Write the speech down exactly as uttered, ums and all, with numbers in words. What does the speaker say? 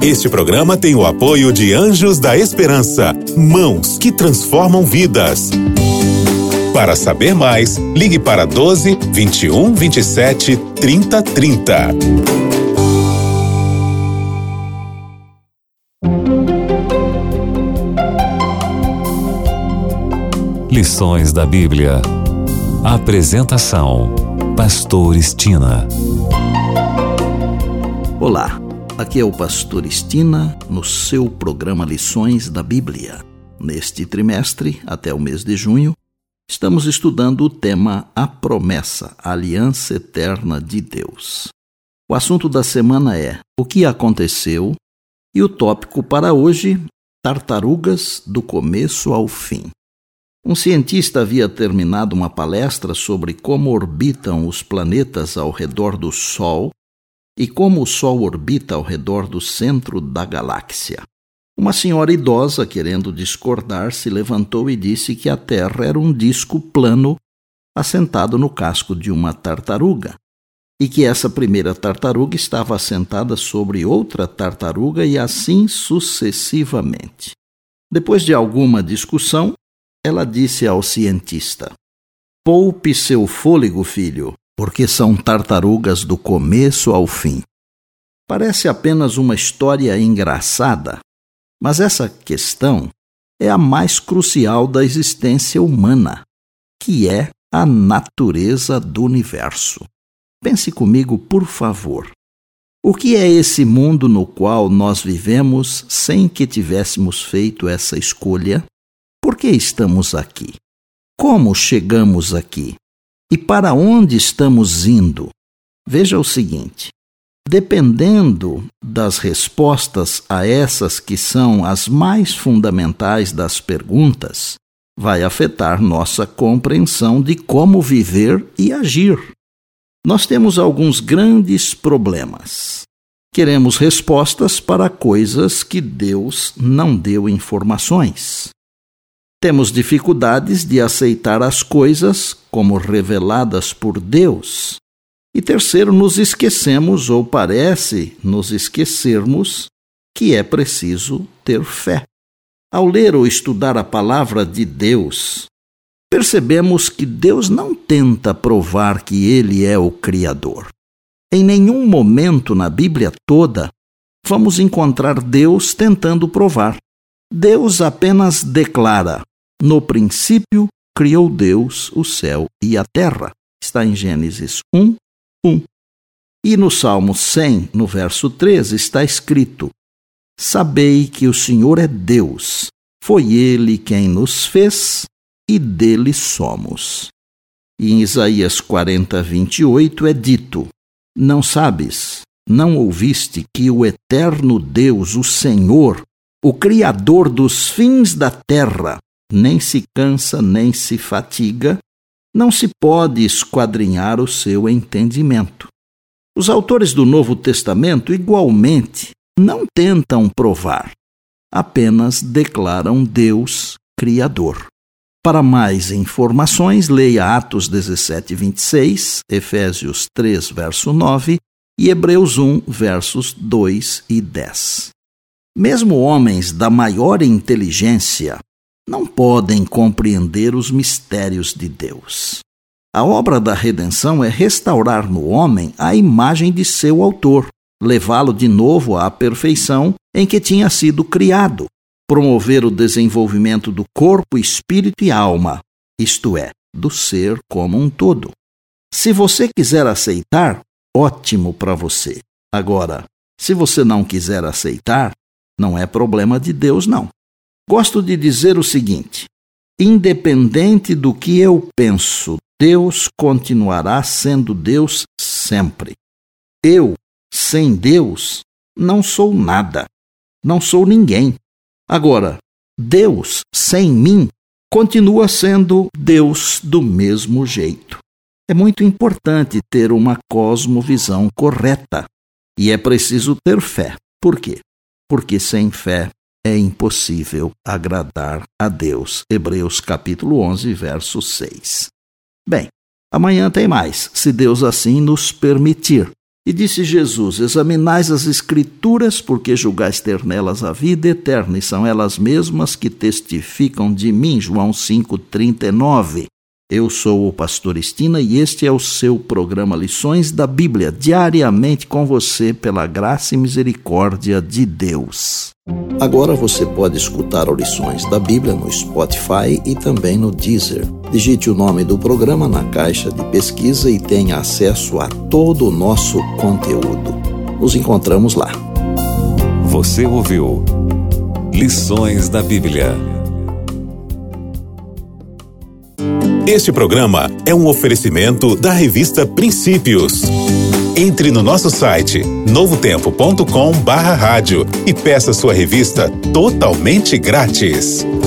Este programa tem o apoio de Anjos da Esperança, mãos que transformam vidas. Para saber mais, ligue para doze, vinte e um, vinte e sete, trinta, trinta. Lições da Bíblia. Apresentação: Pastor Estina. Olá, aqui é o Pastor Estina no seu programa Lições da Bíblia. Neste trimestre, até o mês de junho, estamos estudando o tema A Promessa, a Aliança Eterna de Deus. O assunto da semana é o que aconteceu e o tópico para hoje, tartarugas do começo ao fim. Um cientista havia terminado uma palestra sobre como orbitam os planetas ao redor do Sol e como o Sol orbita ao redor do centro da galáxia. Uma senhora idosa, querendo discordar, se levantou e disse que a Terra era um disco plano assentado no casco de uma tartaruga e que essa primeira tartaruga estava assentada sobre outra tartaruga e assim sucessivamente. Depois de alguma discussão, ela disse ao cientista: "Poupe seu fôlego, filho, porque são tartarugas do começo ao fim." Parece apenas uma história engraçada, mas essa questão é a mais crucial da existência humana, que é a natureza do universo. Pense comigo, por favor. O que é esse mundo no qual nós vivemos sem que tivéssemos feito essa escolha? Por que estamos aqui? Como chegamos aqui? E para onde estamos indo? Veja o seguinte: dependendo das respostas a essas que são as mais fundamentais das perguntas, vai afetar nossa compreensão de como viver e agir. Nós temos alguns grandes problemas. Queremos respostas para coisas que Deus não deu informações. Temos dificuldades de aceitar as coisas como reveladas por Deus. E terceiro, nos esquecemos, ou parece nos esquecermos, que é preciso ter fé. Ao ler ou estudar a palavra de Deus, percebemos que Deus não tenta provar que Ele é o Criador. Em nenhum momento na Bíblia toda vamos encontrar Deus tentando provar. Deus apenas declara: "No princípio criou Deus o céu e a terra." Está em Gênesis um, um. E no Salmo cem, no verso treze, está escrito: "Sabei que o Senhor é Deus, foi Ele quem nos fez e dele somos." E em Isaías quarenta, vinte e oito é dito: "Não sabes, não ouviste que o eterno Deus, o Senhor, o Criador dos fins da terra, nem se cansa, nem se fatiga, não se pode esquadrinhar o seu entendimento." Os autores do Novo Testamento, igualmente, não tentam provar, apenas declaram Deus Criador. Para mais informações, leia Atos dezessete, vinte e seis, Efésios três, verso nove e Hebreus um, versos dois e dez. Mesmo homens da maior inteligência não podem compreender os mistérios de Deus. A obra da redenção é restaurar no homem a imagem de seu autor, levá-lo de novo à perfeição em que tinha sido criado, promover o desenvolvimento do corpo, espírito e alma, isto é, do ser como um todo. Se você quiser aceitar, ótimo para você. Agora, se você não quiser aceitar, não é problema de Deus, não. Gosto de dizer o seguinte: independente do que eu penso, Deus continuará sendo Deus sempre. Eu, sem Deus, não sou nada, não sou ninguém. Agora, Deus, sem mim, continua sendo Deus do mesmo jeito. É muito importante ter uma cosmovisão correta e é preciso ter fé. Por quê? Porque sem fé é impossível agradar a Deus. Hebreus capítulo onze, verso seis. Bem, amanhã tem mais, se Deus assim nos permitir. E disse Jesus: examinais as Escrituras, porque julgais ter nelas a vida eterna, e são elas mesmas que testificam de mim. João cinco, trinta e nove. Eu sou o pastor Estina e este é o seu programa Lições da Bíblia, diariamente com você pela graça e misericórdia de Deus. Agora você pode escutar Lições da Bíblia no Spotify e também no Deezer. Digite o nome do programa na caixa de pesquisa e tenha acesso a todo o nosso conteúdo. Nos encontramos lá. Você ouviu Lições da Bíblia. Este programa é um oferecimento da revista Princípios. Entre no nosso site novo tempo ponto com barra rádio e peça sua revista totalmente grátis.